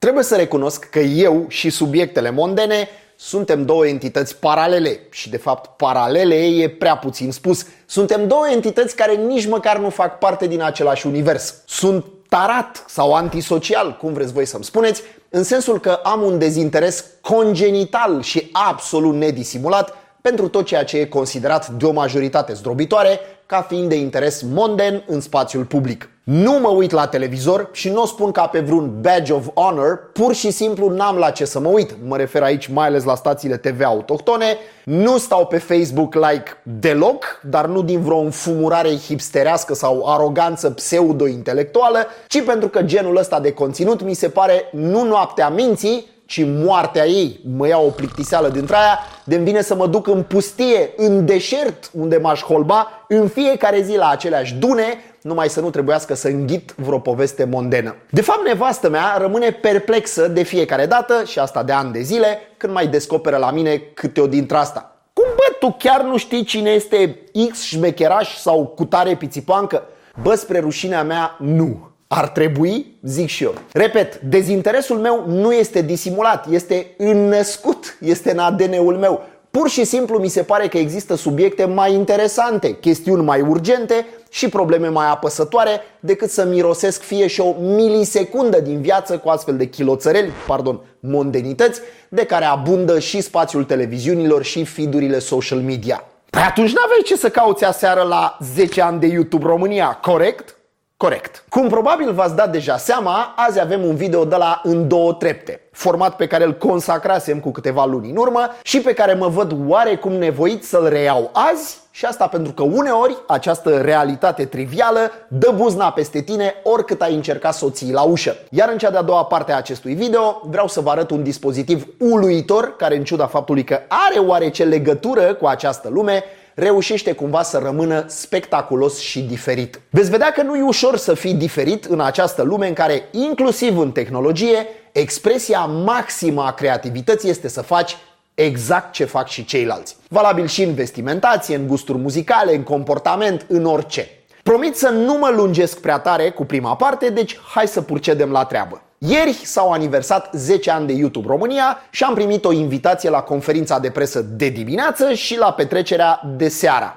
Trebuie să recunosc că eu și subiectele mondene suntem două entități paralele și de fapt paralele e prea puțin spus. Suntem două entități care nici măcar nu fac parte din același univers. Sunt tarat sau antisocial, cum vreți voi să-mi spuneți, în sensul că am un dezinteres congenital și absolut nedisimulat pentru tot ceea ce e considerat de o majoritate zdrobitoare ca fiind de interes monden în spațiul public. Nu mă uit la televizor și nu o spun ca pe vreun badge of honor, pur și simplu n-am la ce să mă uit. Mă refer aici mai ales la stațiile TV autohtone. Nu stau pe Facebook like deloc, dar nu din vreo înfumurare hipsterească sau aroganță pseudo-intelectuală, ci pentru că genul ăsta de conținut mi se pare nu noaptea minții, ci moartea ei. Mă ia o plictiseală dintre aia, de-mi vine să mă duc în pustie, în deșert, unde m-aș holba în fiecare zi la aceleași dune, numai să nu trebuiască să înghit vreo poveste mondenă. De fapt, nevastă mea rămâne perplexă de fiecare dată, și asta de ani de zile, când mai descoperă la mine câte o dintre asta. Cum bă, tu chiar nu știi cine este X șmecheraș sau cutare pițipancă? Bă, spre rușinea mea, nu. Ar trebui? Zic și eu. Repet, dezinteresul meu nu este disimulat, este înnăscut, este în ADN-ul meu. Pur și simplu mi se pare că există subiecte mai interesante, chestiuni mai urgente și probleme mai apăsătoare decât să mirosesc fie și o milisecundă din viață cu astfel de chiloțăreli, mondenități, de care abundă și spațiul televiziunilor și feed-urile social media. Păi atunci n-aveai ce să cauți aseară la 10 ani de YouTube România, corect? Corect. Cum probabil v-ați dat deja seama, azi avem un video de la în două trepte, format pe care îl consacrasem cu câteva luni în urmă și pe care mă văd oarecum nevoit să-l reiau azi, și asta pentru că uneori această realitate trivială dă buzna peste tine oricât ai încercat să o ții la ușă. Iar în cea de-a doua parte a acestui video vreau să vă arăt un dispozitiv uluitor care, în ciuda faptului că are oarece legătură cu această lume, reușește cumva să rămână spectaculos și diferit. Veți vedea că nu e ușor să fii diferit în această lume în care, inclusiv în tehnologie, expresia maximă a creativității este să faci exact ce fac și ceilalți. Valabil și în vestimentație, în gusturi muzicale, în comportament, în orice. Promit să nu mă lungesc prea tare cu prima parte, deci hai să procedem la treabă. Ieri s-au aniversat 10 ani de YouTube România și am primit o invitație la conferința de presă de dimineață și la petrecerea de seara.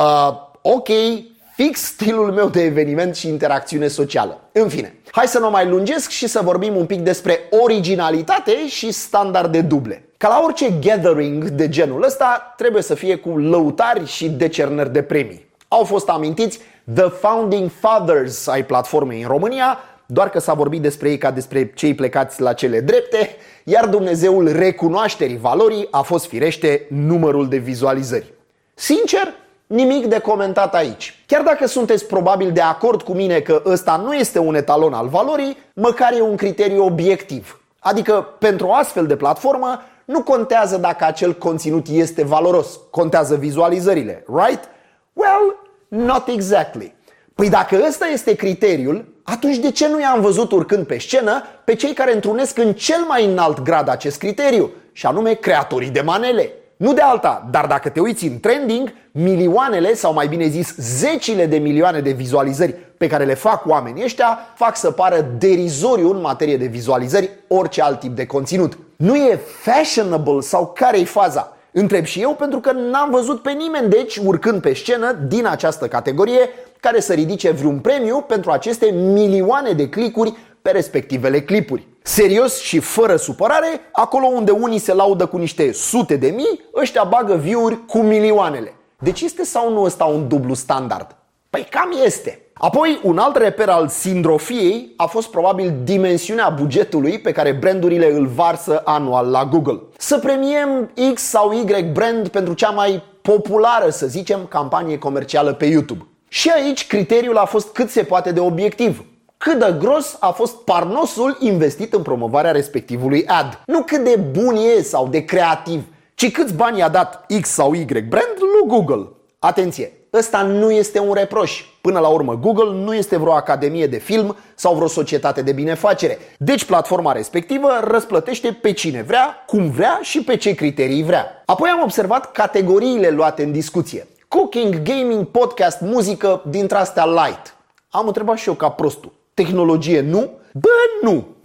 Ok, fix stilul meu de eveniment și interacțiune socială. În fine, hai să nu mai lungesc și să vorbim un pic despre originalitate și standarde duble. Ca la orice gathering de genul ăsta, trebuie să fie cu lăutari și decernări de premii. Au fost amintiți The Founding Fathers ai platformei în România, doar că s-a vorbit despre ei ca despre cei plecați la cele drepte, iar Dumnezeul recunoașterii valorii a fost firește numărul de vizualizări. Sincer, nimic de comentat aici. Chiar dacă sunteți probabil de acord cu mine că ăsta nu este un etalon al valorii, măcar e un criteriu obiectiv. Adică, pentru o astfel de platformă, nu contează dacă acel conținut este valoros, contează vizualizările, right? Well, not exactly. Păi dacă ăsta este criteriul, atunci de ce nu i-am văzut urcând pe scenă pe cei care întrunesc în cel mai înalt grad acest criteriu, și anume creatorii de manele? Nu de alta, dar dacă te uiți în trending, milioanele, sau mai bine zis zecile de milioane de vizualizări pe care le fac oamenii ăștia fac să pară derizoriu în materie de vizualizări orice alt tip de conținut. Nu e fashionable sau care-i faza? Întreb și eu pentru că n-am văzut pe nimeni, deci, urcând pe scenă din această categorie, care să ridice vreun premiu pentru aceste milioane de clicuri pe respectivele clipuri. Serios și fără supărare, acolo unde unii se laudă cu niște sute de mii, ăștia bagă view-uri cu milioanele. Deci este sau nu ăsta un dublu standard? Păi cam este. Apoi, un alt reper al sindrofiei a fost probabil dimensiunea bugetului pe care brandurile îl varsă anual la Google. Să premiem X sau Y brand pentru cea mai populară, să zicem, campanie comercială pe YouTube. Și aici criteriul a fost cât se poate de obiectiv. Cât de gros a fost parnosul investit în promovarea respectivului ad. Nu cât de bun e sau de creativ, ci câți bani i-a dat X sau Y brand lui Google. Atenție! Ăsta nu este un reproș. Până la urmă, Google nu este vreo academie de film sau vreo societate de binefacere. Deci platforma respectivă răsplătește pe cine vrea, cum vrea și pe ce criterii vrea. Apoi am observat categoriile luate în discuție. Cooking, gaming, podcast, muzică, dintre astea light. Am întrebat și eu ca prostul. Tehnologie nu? Bă, nu!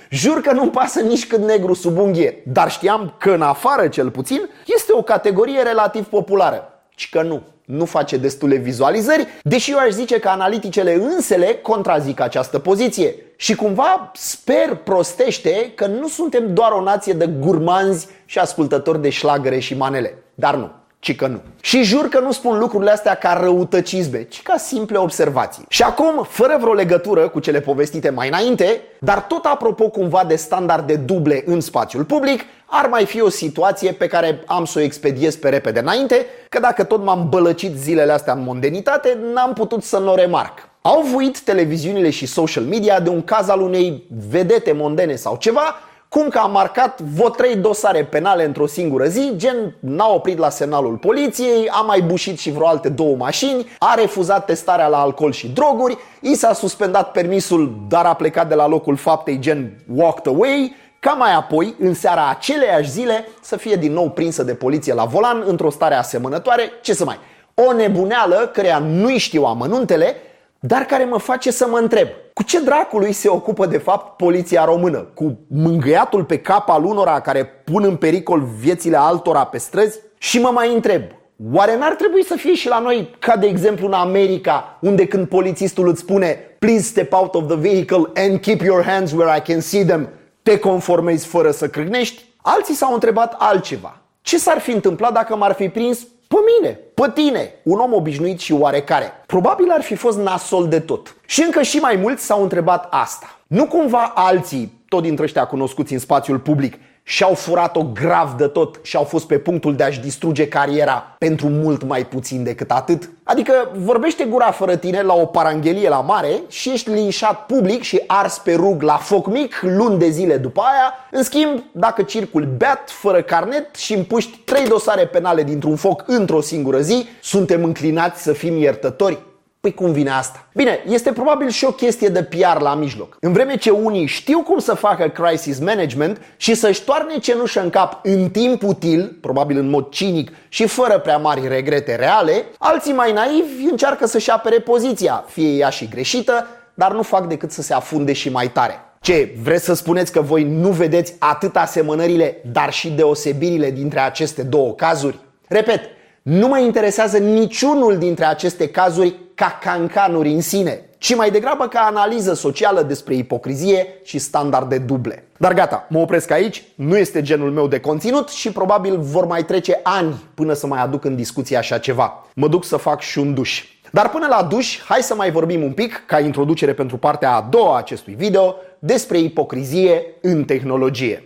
Jur că nu-mi pasă nici cât negru sub unghie, dar știam că în afară cel puțin este o categorie relativ populară. Și că nu face destule vizualizări, deși eu aș zice că analiticele însele contrazic această poziție. Și cumva sper prostește că nu suntem doar o nație de gurmanzi și ascultători de șlagăre și manele. Dar nu. Ci că nu. Și jur că nu spun lucrurile astea ca răutăcisme, ci ca simple observații. Și acum, fără vreo legătură cu cele povestite mai înainte, dar tot apropo cumva de standarde duble în spațiul public, ar mai fi o situație pe care am să o expediez pe repede înainte, că dacă tot m-am bălăcit zilele astea în mondenitate, n-am putut să nu o remarc. Au vuit televiziunile și social media de un caz al unei vedete mondene sau ceva, cum că a marcat vreo 3 dosare penale într-o singură zi, gen n-a oprit la semnalul poliției, a mai bușit și vreo alte 2 mașini, a refuzat testarea la alcool și droguri, i s-a suspendat permisul, dar a plecat de la locul faptei, gen walked away, ca mai apoi, în seara aceleiași zile, să fie din nou prinsă de poliție la volan într-o stare asemănătoare, ce să mai... O nebuneală căreia nu-i știu amănuntele, dar care mă face să mă întreb, cu ce dracului se ocupă de fapt poliția română? Cu mângâiatul pe cap al unora care pun în pericol viețile altora pe străzi? Și mă mai întreb, oare n-ar trebui să fie și la noi, ca de exemplu în America, unde când polițistul îți spune "Please step out of the vehicle and keep your hands where I can see them", te conformezi fără să crâgnești? Alții s-au întrebat altceva. Ce s-ar fi întâmplat dacă m-ar fi prins pe mine, pe tine, un om obișnuit și oarecare? Probabil ar fi fost nasol de tot. Și încă și mai mulți s-au întrebat asta. Nu cumva alții, tot dintre ăștia cunoscuți în spațiul public, și-au furat-o grav de tot și au fost pe punctul de a-și distruge cariera pentru mult mai puțin decât atât? Adică vorbește gura fără tine la o paranghelie la mare și ești linșat public și ars pe rug la foc mic luni de zile după aia. În schimb, dacă circuli beat, fără carnet și împuști 3 dosare penale dintr-un foc într-o singură zi, suntem înclinați să fim iertători? Păi cum vine asta? Bine, este probabil și o chestie de PR la mijloc. În vreme ce unii știu cum să facă crisis management și să-și toarne cenușă în cap în timp util, probabil în mod cinic și fără prea mari regrete reale, alții mai naivi încearcă să-și apere poziția, fie ea și greșită, dar nu fac decât să se afunde și mai tare. Ce, vreți să spuneți că voi nu vedeți atât asemănările, dar și deosebirile dintre aceste două cazuri? Repet, nu mă interesează niciunul dintre aceste cazuri ca cancanuri în sine, ci mai degrabă ca analiză socială despre ipocrizie și standarde duble. Dar gata, mă opresc aici, nu este genul meu de conținut și probabil vor mai trece ani până să mai aduc în discuție așa ceva. Mă duc să fac și un duș. Dar până la duș, hai să mai vorbim un pic, ca introducere pentru partea a doua a acestui video, despre ipocrizie în tehnologie.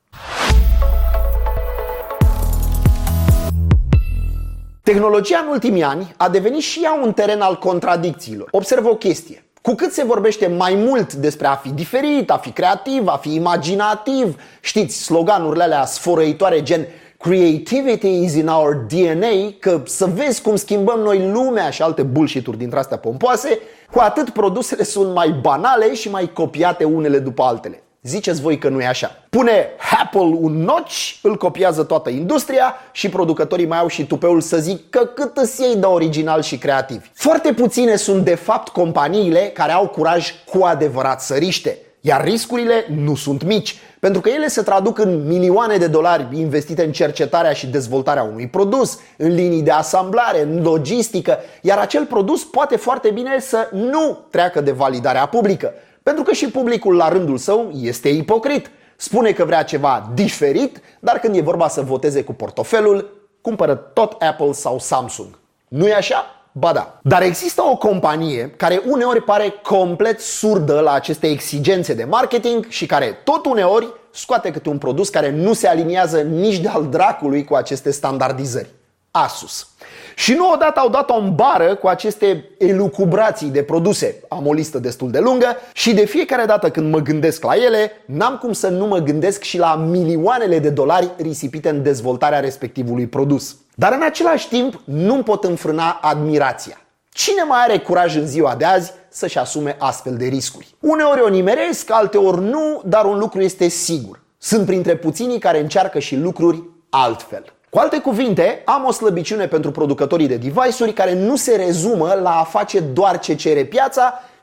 Tehnologia în ultimii ani a devenit și ea un teren al contradicțiilor. Observă o chestie. Cu cât se vorbește mai mult despre a fi diferit, a fi creativ, a fi imaginativ, știți, sloganurile alea sfărăitoare gen "Creativity is in our DNA", că să vezi cum schimbăm noi lumea și alte bullshit-uri dintre astea pompoase, cu atât produsele sunt mai banale și mai copiate unele după altele. Ziceți voi că nu e așa. Pune Apple un notch, îl copiază toată industria și producătorii mai au și tupeul să zic că cât îs ei de original și creativi. Foarte puține sunt de fapt companiile care au curaj cu adevărat să riște. Iar riscurile nu sunt mici, pentru că ele se traduc în milioane de dolari investite în cercetarea și dezvoltarea unui produs, în linii de asamblare, în logistică, iar acel produs poate foarte bine să nu treacă de validarea publică. Pentru că și publicul la rândul său este ipocrit. Spune că vrea ceva diferit, dar când e vorba să voteze cu portofelul, cumpără tot Apple sau Samsung. Nu e așa? Ba da. Dar există o companie care uneori pare complet surdă la aceste exigențe de marketing și care tot uneori scoate câte un produs care nu se aliniază nici de-al dracului cu aceste standardizări. Asus. Și nu odată au dat-o în bară cu aceste elucubrații de produse. Am o listă destul de lungă și de fiecare dată când mă gândesc la ele, n-am cum să nu mă gândesc și la milioanele de dolari risipite în dezvoltarea respectivului produs. Dar în același timp nu-mi pot înfrâna admirația. Cine mai are curaj în ziua de azi să-și asume astfel de riscuri? Uneori o nimeresc, alteori nu, dar un lucru este sigur. Sunt printre puținii care încearcă și lucruri altfel. Cu alte cuvinte, am o slăbiciune pentru producătorii de device-uri care nu se rezumă la a face doar ce cere piața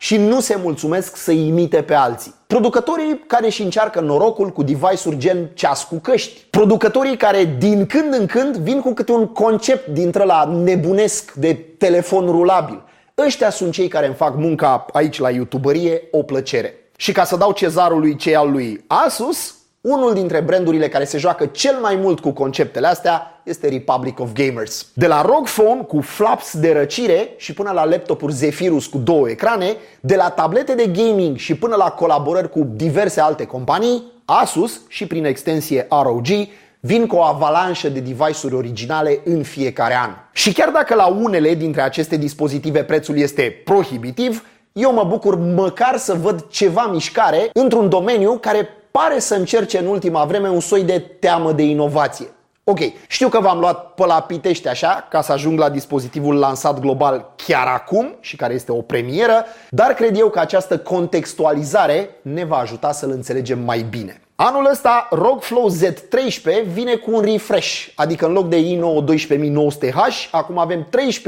și nu se mulțumesc să imite pe alții. Producătorii care își încearcă norocul cu device-uri gen ceas cu căști. Producătorii care din când în când vin cu câte un concept dintre la nebunesc de telefon rulabil. Ăștia sunt cei care îmi fac munca aici la YouTuberie o plăcere. Și ca să dau cezarului ce al lui Asus, unul dintre brandurile care se joacă cel mai mult cu conceptele astea este Republic of Gamers. De la ROG Phone cu flaps de răcire și până la laptopuri Zephyrus cu 2 ecrane, de la tablete de gaming și până la colaborări cu diverse alte companii, Asus și prin extensie ROG vin cu o avalanșă de device-uri originale în fiecare an. Și chiar dacă la unele dintre aceste dispozitive prețul este prohibitiv, eu mă bucur măcar să văd ceva mișcare într-un domeniu care pare să încerce în ultima vreme un soi de teamă de inovație. Ok, știu că v-am luat pe la pitești așa ca să ajung la dispozitivul lansat global chiar acum și care este o premieră, dar cred eu că această contextualizare ne va ajuta să-l înțelegem mai bine. Anul ăsta ROG Flow Z13 vine cu un refresh, adică în loc de i9 12900H, acum avem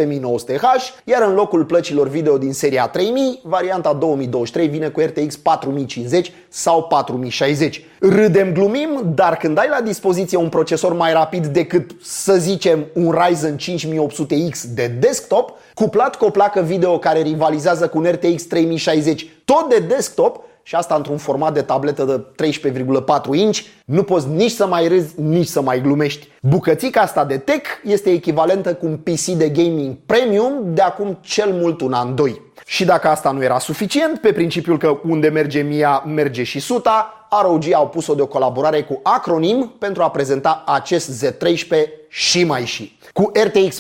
13900H, iar în locul plăcilor video din seria 3000, varianta 2023 vine cu RTX 4050 sau 4060. Râdem, glumim, dar când ai la dispoziție un procesor mai rapid decât, să zicem, un Ryzen 5800X de desktop, cuplat cu o placă video care rivalizează cu un RTX 3060 tot de desktop, și asta într-un format de tabletă de 13,4 inch, nu poți nici să mai râzi, nici să mai glumești. Bucățica asta de tech este echivalentă cu un PC de gaming premium de acum cel mult un an, 2. Și dacă asta nu era suficient, pe principiul că unde merge mia, merge și suta, ROG au pus-o de o colaborare cu Acronym pentru a prezenta acest Z13 și mai și. Cu RTX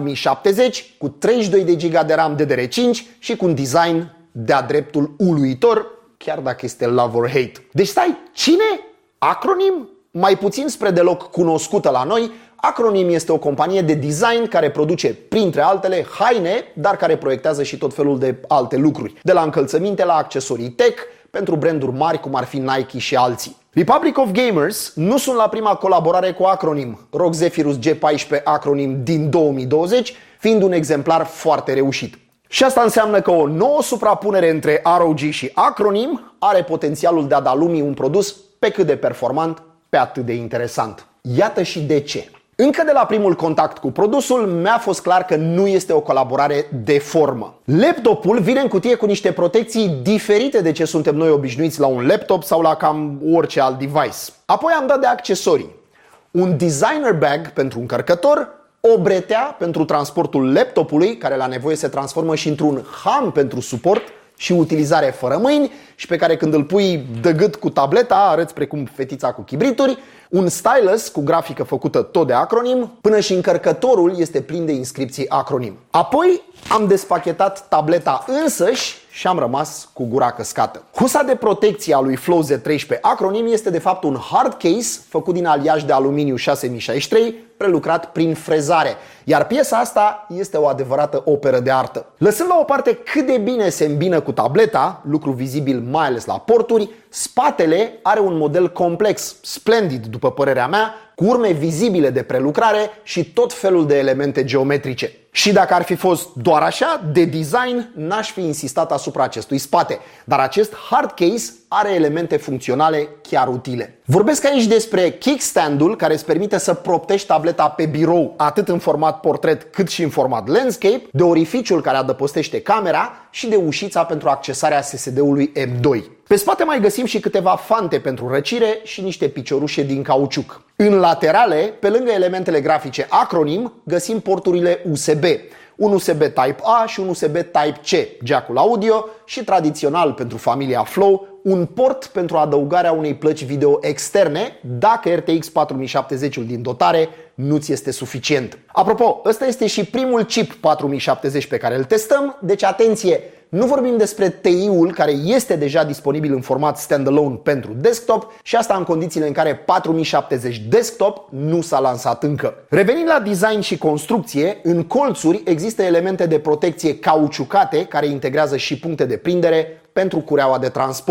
4070, cu 32 de GB de RAM DDR5 și cu un design de-a dreptul uluitor, chiar dacă este love or hate. Deci stai, cine? Acronym? Mai puțin spre deloc cunoscută la noi, Acronym este o companie de design care produce, printre altele, haine, dar care proiectează și tot felul de alte lucruri. De la încălțăminte la accesorii tech, pentru branduri mari cum ar fi Nike și alții. Republic of Gamers nu sunt la prima colaborare cu Acronym, ROG Zephyrus G14 Acronym din 2020, fiind un exemplar foarte reușit. Și asta înseamnă că o nouă suprapunere între ROG și Acronym are potențialul de a da lumii un produs pe cât de performant, pe atât de interesant. Iată și de ce. Încă de la primul contact cu produsul mi-a fost clar că nu este o colaborare de formă. Laptopul vine în cutie cu niște protecții diferite de ce suntem noi obișnuiți la un laptop sau la cam orice alt device. Apoi am dat de accesorii. Un designer bag pentru încărcător, o bretea pentru transportul laptopului, care la nevoie se transformă și într-un ham pentru suport și utilizare fără mâini și pe care când îl pui de gât cu tableta arăți precum fetița cu chibrituri, un stylus cu grafică făcută tot de Acronym, până și încărcătorul este plin de inscripții Acronym. Apoi am despachetat tableta însăși și am rămas cu gura căscată. Husa de protecție a lui Flow Z13 Acronym este de fapt un hard case făcut din aliaj de aluminiu 6063, prelucrat prin frezare, iar piesa asta este o adevărată operă de artă. Lăsând la o parte cât de bine se îmbină cu tableta, lucru vizibil mai ales la porturi, spatele are un model complex, splendid după părerea mea, cu urme vizibile de prelucrare și tot felul de elemente geometrice. Și dacă ar fi fost doar așa, de design, n-aș fi insistat asupra acestui spate, dar acest hard case are elemente funcționale chiar utile. Vorbesc aici despre kickstand-ul care îți permite să proptești tableta pe birou atât în format portret cât și în format landscape, de orificiul care adăpostește camera și de ușița pentru accesarea SSD-ului M2. Pe spate mai găsim și câteva fante pentru răcire și niște piciorușe din cauciuc. În laterale, pe lângă elementele grafice Acronym, găsim porturile USB. Un USB Type-A și un USB Type-C, jack-ul audio și tradițional pentru familia Flow, un port pentru adăugarea unei plăci video externe dacă RTX 4070-ul din dotare nu ți este suficient. Apropo, ăsta este și primul chip 4070 pe care îl testăm, deci atenție! Nu vorbim despre TI-ul care este deja disponibil în format standalone pentru desktop și asta în condițiile în care 4070 desktop nu s-a lansat încă. Revenind la design și construcție, în colțuri există elemente de protecție cauciucate care integrează și puncte de prindere pentru cureaua de transport.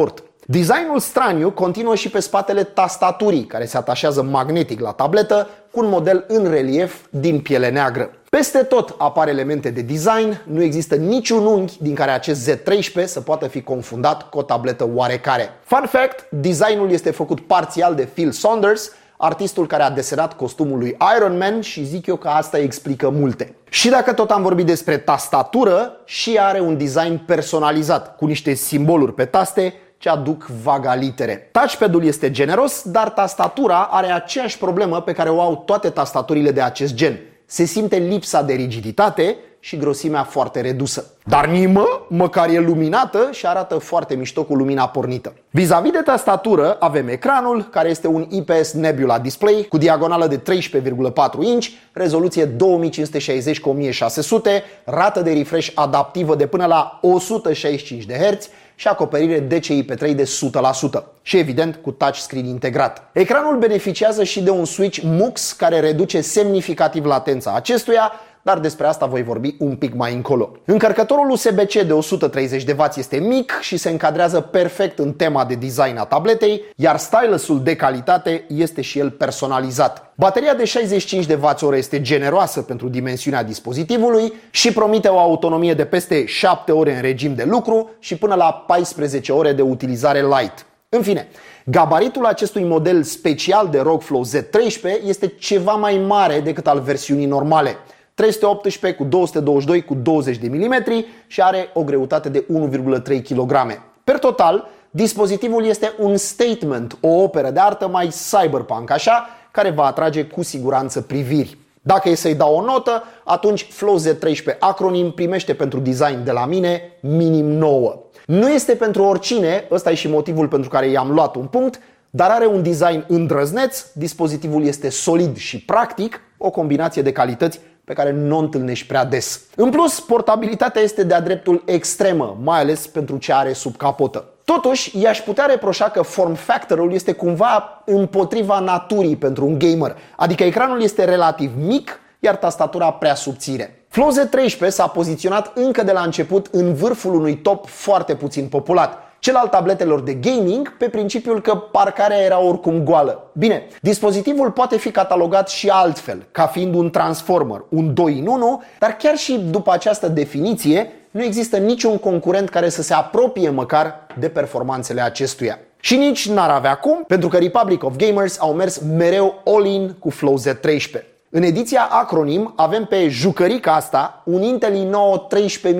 Designul straniu continuă și pe spatele tastaturii, care se atașează magnetic la tabletă cu un model în relief din piele neagră. Peste tot apar elemente de design, nu există niciun unghi din care acest Z13 să poată fi confundat cu o tabletă oarecare. Fun fact, designul este făcut parțial de Phil Saunders, artistul care a desenat costumul lui Iron Man, și zic eu că asta explică multe. Și dacă tot am vorbit despre tastatură, și ea are un design personalizat, cu niște simboluri pe taste ce aduc vaga litere. Touchpad-ul este generos, dar tastatura are aceeași problemă pe care o au toate tastaturile de acest gen. Se simte lipsa de rigiditate și grosimea foarte redusă. Dar măcar e luminată și arată foarte mișto cu lumina pornită. Vis-a-vis de tastatură, avem ecranul, care este un IPS Nebula Display cu diagonală de 13,4 inch, rezoluție 2560 x 1600, rată de refresh adaptivă de până la 165 de Hz și acoperire DCI-P3 de 100%. Și evident cu touchscreen integrat. Ecranul beneficiază și de un switch MUX care reduce semnificativ latența acestuia, dar despre asta voi vorbi un pic mai încolo. Încărcătorul USB-C de 130W este mic și se încadrează perfect în tema de design a tabletei, iar stylusul de calitate este și el personalizat. Bateria de 65 de Wh este generoasă pentru dimensiunea dispozitivului și promite o autonomie de peste 7 ore în regim de lucru și până la 14 ore de utilizare light. În fine, gabaritul acestui model special de ROG Flow Z13 este ceva mai mare decât al versiunii normale. 318 cu 222 cu 20 de mm și are o greutate de 1,3 kg. Per total, dispozitivul este un statement, o operă de artă mai cyberpunk așa, care va atrage cu siguranță priviri. Dacă e să-i dau o notă, atunci Flow Z13 Acronym primește pentru design de la mine minim 9. Nu este pentru oricine, ăsta e și motivul pentru care i-am luat un punct, dar are un design îndrăzneț, dispozitivul este solid și practic, o combinație de calități pe care nu o întâlnești prea des. În plus, portabilitatea este de-a dreptul extremă, mai ales pentru ce are sub capotă. Totuși, i-aș putea reproșa că form factor-ul este cumva împotriva naturii pentru un gamer, adică ecranul este relativ mic, iar tastatura prea subțire. Flow Z13 s-a poziționat încă de la început în vârful unui top foarte puțin populat, cel al tabletelor de gaming, pe principiul că parcarea era oricum goală. Bine, dispozitivul poate fi catalogat și altfel, ca fiind un transformer, un 2 în 1, dar chiar și după această definiție, nu există niciun concurent care să se apropie măcar de performanțele acestuia. Și nici n-ar avea cum, pentru că Republic of Gamers au mers mereu all-in cu Flow Z13. În ediția Acronym avem pe jucărica asta un Intel i9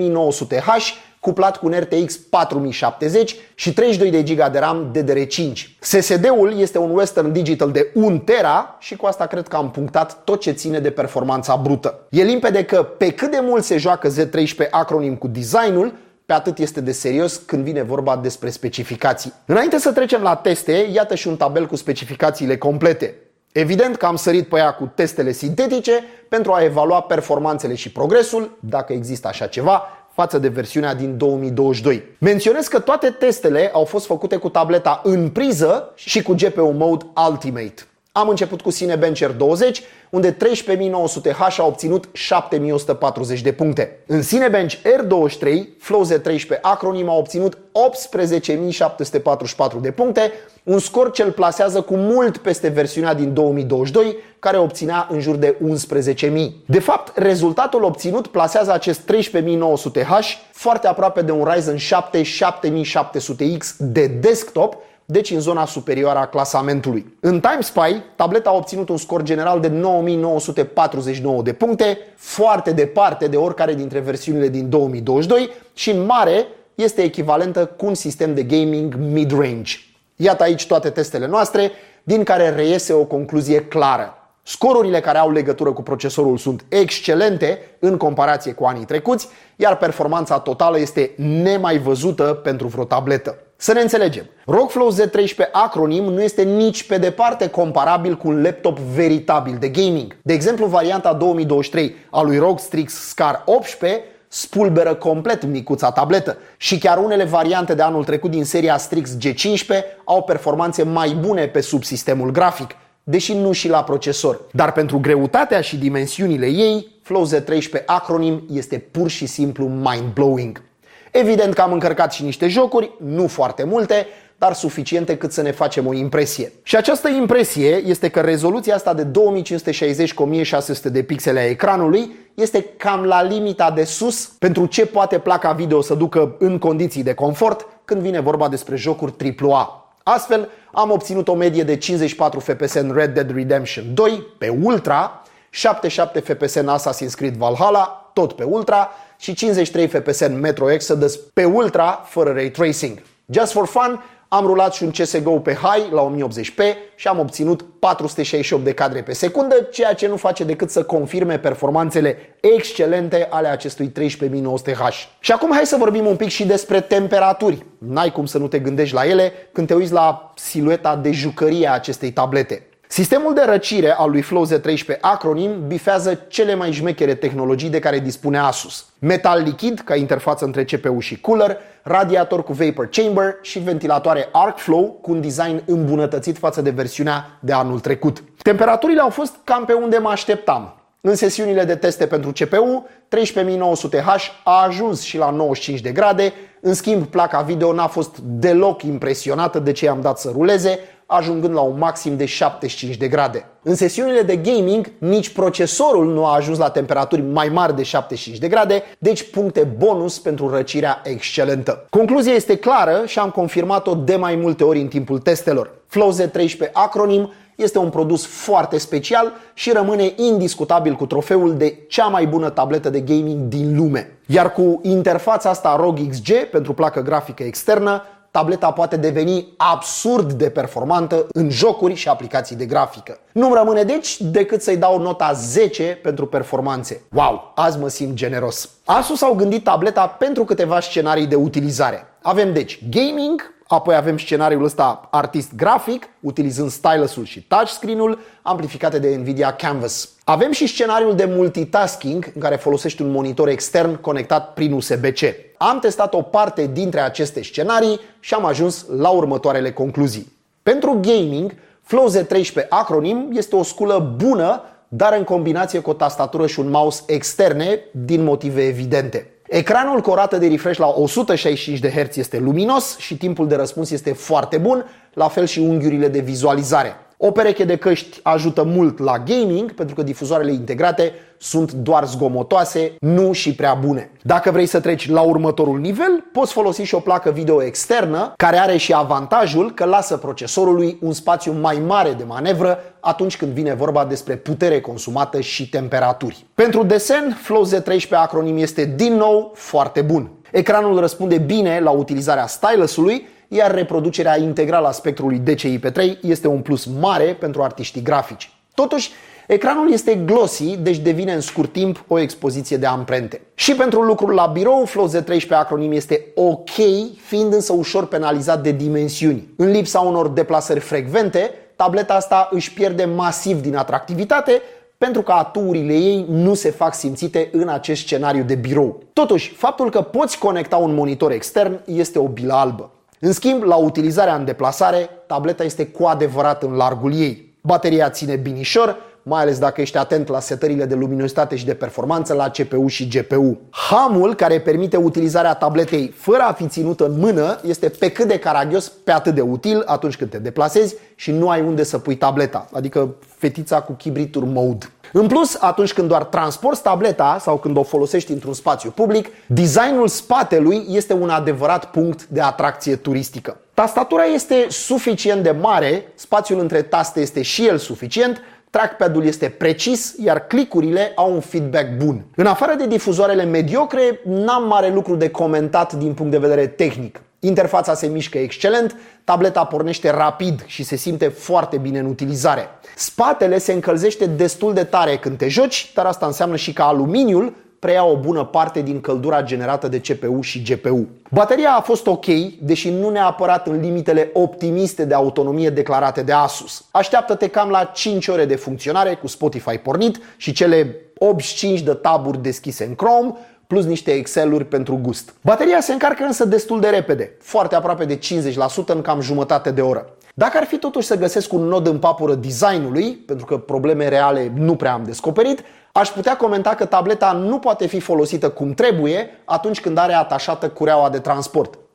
13900H cuplat cu un RTX 4070 și 32 de GB de RAM DDR5. SSD-ul este un Western Digital de 1 tera și cu asta cred că am punctat tot ce ține de performanța brută. E limpede că pe cât de mult se joacă Z13 Acronym cu designul, pe atât este de serios când vine vorba despre specificații. Înainte să trecem la teste, iată și un tabel cu specificațiile complete. Evident că am sărit pe ea cu testele sintetice pentru a evalua performanțele și progresul, dacă există așa ceva, față de versiunea din 2022. Menționez că toate testele au fost făcute cu tableta în priză și cu GPU Mode Ultimate. Am început cu Cinebench R20, unde 13900H a obținut 7140 de puncte. În Cinebench R23, Flow Z13 Acronym a obținut 18744 de puncte, un scor ce îl plasează cu mult peste versiunea din 2022, care obținea în jur de 11.000. De fapt, rezultatul obținut plasează acest 13900H foarte aproape de un Ryzen 7 7700X de desktop, deci în zona superioară a clasamentului. În TimeSpy, tableta a obținut un scor general de 9949 de puncte, foarte departe de oricare dintre versiunile din 2022 și în mare este echivalentă cu un sistem de gaming mid-range. Iată aici toate testele noastre, din care reiese o concluzie clară. Scorurile care au legătură cu procesorul sunt excelente în comparație cu anii trecuți, iar performanța totală este nemai văzută pentru vreo tabletă. Să ne înțelegem, ROG Flow Z13 Acronym nu este nici pe departe comparabil cu un laptop veritabil de gaming. De exemplu, varianta 2023 a lui ROG Strix Scar 18 spulberă complet micuța tabletă și chiar unele variante de anul trecut din seria Strix G15 au performanțe mai bune pe subsistemul grafic, deși nu și la procesor. Dar pentru greutatea și dimensiunile ei, Flow Z13 Acronym este pur și simplu mind-blowing. Evident că am încărcat și niște jocuri, nu foarte multe, dar suficiente cât să ne facem o impresie. Și această impresie este că rezoluția asta de 2560 cu 1600 de pixele a ecranului este cam la limita de sus pentru ce poate placa video să ducă în condiții de confort când vine vorba despre jocuri AAA. Astfel, am obținut o medie de 54 FPS în Red Dead Redemption 2 pe Ultra, 77 FPS în Assassin's Creed Valhalla, tot pe Ultra, și 53 FPS în Metro Exodus pe Ultra, fără Ray Tracing. Just for fun, am rulat și un CSGO pe High la 1080p și am obținut 468 de cadre pe secundă, ceea ce nu face decât să confirme performanțele excelente ale acestui 13900H. Și acum hai să vorbim un pic și despre temperaturi. N-ai cum să nu te gândești la ele când te uiți la silueta de jucărie a acestei tablete. Sistemul de răcire al lui Flow Z13 Acronym bifează cele mai șmechere tehnologii de care dispune Asus. Metal lichid ca interfață între CPU și cooler, radiator cu vapor chamber și ventilatoare ArcFlow cu un design îmbunătățit față de versiunea de anul trecut. Temperaturile au fost cam pe unde mă așteptam. În sesiunile de teste pentru CPU, 13900H a ajuns și la 95 de grade, în schimb placa video n-a fost deloc impresionată de ce i-am dat să ruleze, ajungând la un maxim de 75 de grade. În sesiunile de gaming, nici procesorul nu a ajuns la temperaturi mai mari de 75 de grade, deci puncte bonus pentru răcirea excelentă. Concluzia este clară și am confirmat-o de mai multe ori în timpul testelor. Flow Z13 Acronym este un produs foarte special și rămâne indiscutabil cu trofeul de cea mai bună tabletă de gaming din lume. Iar cu interfața asta ROG XG pentru placă grafică externă, tableta poate deveni absurd de performantă în jocuri și aplicații de grafică. Nu-mi rămâne deci decât să-i dau nota 10 pentru performanțe. Wow, azi mă simt generos. Asus au gândit tableta pentru câteva scenarii de utilizare. Avem deci gaming, apoi avem scenariul ăsta artist grafic, utilizând stylusul și touchscreen-ul, amplificate de Nvidia Canvas. Avem și scenariul de multitasking, în care folosești un monitor extern conectat prin USB-C. Am testat o parte dintre aceste scenarii și am ajuns la următoarele concluzii. Pentru gaming, Flow Z13 Acronym este o sculă bună, dar în combinație cu o tastatură și un mouse externe, din motive evidente. Ecranul cu o rată de refresh la 165 de Hz este luminos și timpul de răspuns este foarte bun, la fel și unghiurile de vizualizare. O pereche de căști ajută mult la gaming, pentru că difuzoarele integrate sunt doar zgomotoase, nu și prea bune. Dacă vrei să treci la următorul nivel, poți folosi și o placă video externă, care are și avantajul că lasă procesorului un spațiu mai mare de manevră atunci când vine vorba despre putere consumată și temperaturi. Pentru desen, Flow Z13 Acronym este din nou foarte bun. Ecranul răspunde bine la utilizarea stylusului, iar reproducerea integrală a spectrului DCI-P3 este un plus mare pentru artiștii grafici. Totuși, ecranul este glossy, deci devine în scurt timp o expoziție de amprente. Și pentru lucrul la birou, Flow Z13 Acronym este ok, fiind însă ușor penalizat de dimensiuni. În lipsa unor deplasări frecvente, tableta asta își pierde masiv din atractivitate, pentru că aturile ei nu se fac simțite în acest scenariu de birou. Totuși, faptul că poți conecta un monitor extern este o bilă albă. În schimb, la utilizarea în deplasare, tableta este cu adevărat în largul ei. Bateria ține binișor, mai ales dacă ești atent la setările de luminositate și de performanță la CPU și GPU. HAM-ul, care permite utilizarea tabletei fără a fi ținută în mână, este pe cât de caragios, pe atât de util atunci când te deplasezi și nu ai unde să pui tableta, adică fetița cu chibrituri mode. În plus, atunci când doar transporti tableta sau când o folosești într-un spațiu public, designul spatelui este un adevărat punct de atracție turistică. Tastatura este suficient de mare, spațiul între taste este și el suficient, trackpad-ul este precis, iar clicurile au un feedback bun. În afară de difuzoarele mediocre, n-am mare lucru de comentat din punct de vedere tehnic. Interfața se mișcă excelent, tableta pornește rapid și se simte foarte bine în utilizare. Spatele se încălzește destul de tare când te joci, dar asta înseamnă și că aluminiul preia o bună parte din căldura generată de CPU și GPU. Bateria a fost ok, deși nu neapărat în limitele optimiste de autonomie declarate de Asus. Așteaptă-te cam la 5 ore de funcționare cu Spotify pornit și cele 85 de taburi deschise în Chrome, plus niște Excel-uri pentru gust. Bateria se încarcă însă destul de repede, foarte aproape de 50% în cam jumătate de oră. Dacă ar fi totuși să găsesc un nod în papură designului, pentru că probleme reale nu prea am descoperit, aș putea comenta că tableta nu poate fi folosită cum trebuie atunci când are atașată cureaua de transport.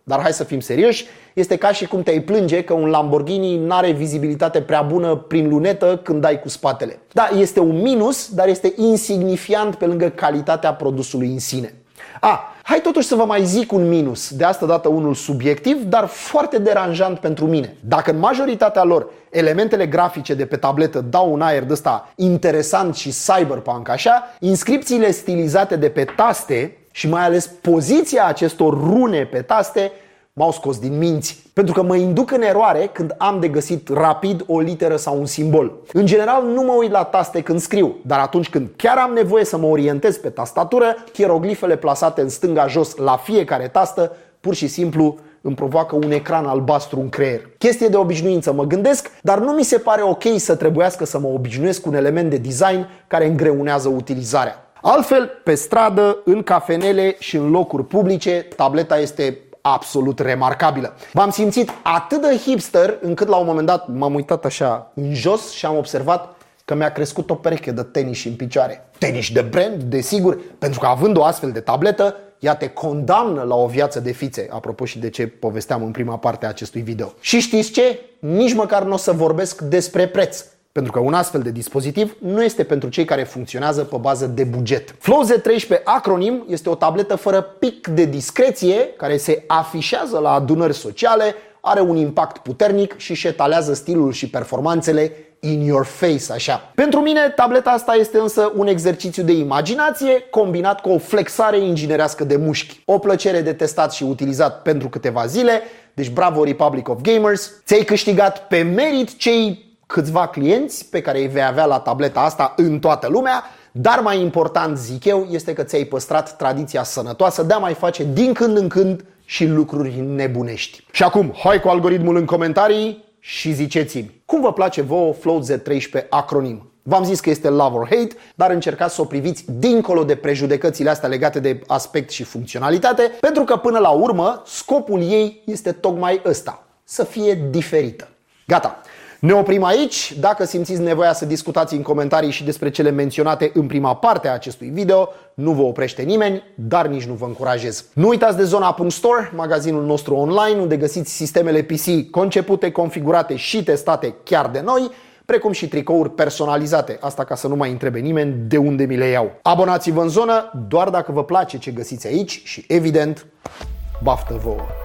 Dar hai să fim serioși, este ca și cum te-ai plânge că un Lamborghini n-are vizibilitate prea bună prin lunetă când dai cu spatele. Da, este un minus, dar este insignifiant pe lângă calitatea produsului în sine. Hai totuși să vă mai zic un minus, de asta dată unul subiectiv, dar foarte deranjant pentru mine. Dacă în majoritatea lor elementele grafice de pe tabletă dau un aer de ăsta interesant și cyberpunk așa, inscripțiile stilizate de pe taste și mai ales poziția acestor rune pe taste m-au scos din minți, pentru că mă induc în eroare când am de găsit rapid o literă sau un simbol. În general nu mă uit la taste când scriu, dar atunci când chiar am nevoie să mă orientez pe tastatură, hieroglifele plasate în stânga-jos la fiecare tastă pur și simplu îmi provoacă un ecran albastru în creier. Chestie de obișnuință, mă gândesc, dar nu mi se pare ok să trebuiască să mă obișnuiesc cu un element de design care îngreunează utilizarea. Altfel, pe stradă, în cafenele și în locuri publice, tableta este absolut remarcabilă. M-am simțit atât de hipster încât la un moment dat m-am uitat așa în jos și am observat că mi-a crescut o pereche de tenis în picioare. Tenis de brand, desigur, pentru că având o astfel de tabletă, ea te condamnă la o viață de fițe, apropo și de ce povesteam în prima parte a acestui video. Și știți ce? Nici măcar nu o să vorbesc despre preț. Pentru că un astfel de dispozitiv nu este pentru cei care funcționează pe bază de buget. Flow Z13 Acronym este o tabletă fără pic de discreție, care se afișează la adunări sociale, are un impact puternic și își etalează stilul și performanțele in your face, așa. Pentru mine, tableta asta este însă un exercițiu de imaginație combinat cu o flexare inginerească de mușchi. O plăcere de testat și utilizat pentru câteva zile, deci bravo Republic of Gamers, ți-ai câștigat pe merit cei câțiva clienți pe care îi vei avea la tableta asta în toată lumea, dar mai important, zic eu, este că ți-ai păstrat tradiția sănătoasă de a mai face din când în când și lucruri nebunești. Și acum, hai cu algoritmul în comentarii și ziceți-mi, cum vă place vouă Flow Z13 Acronym? V-am zis că este love or hate, dar încercați să o priviți dincolo de prejudecățile astea legate de aspect și funcționalitate, pentru că până la urmă, scopul ei este tocmai ăsta, să fie diferită. Gata! Ne oprim aici. Dacă simțiți nevoia să discutați în comentarii și despre cele menționate în prima parte a acestui video, nu vă oprește nimeni, dar nici nu vă încurajez. Nu uitați de Zona.store, magazinul nostru online, unde găsiți sistemele PC concepute, configurate și testate chiar de noi, precum și tricouri personalizate, asta ca să nu mai întrebe nimeni de unde mi le iau. Abonați-vă în zonă doar dacă vă place ce găsiți aici și, evident, baftă vouă!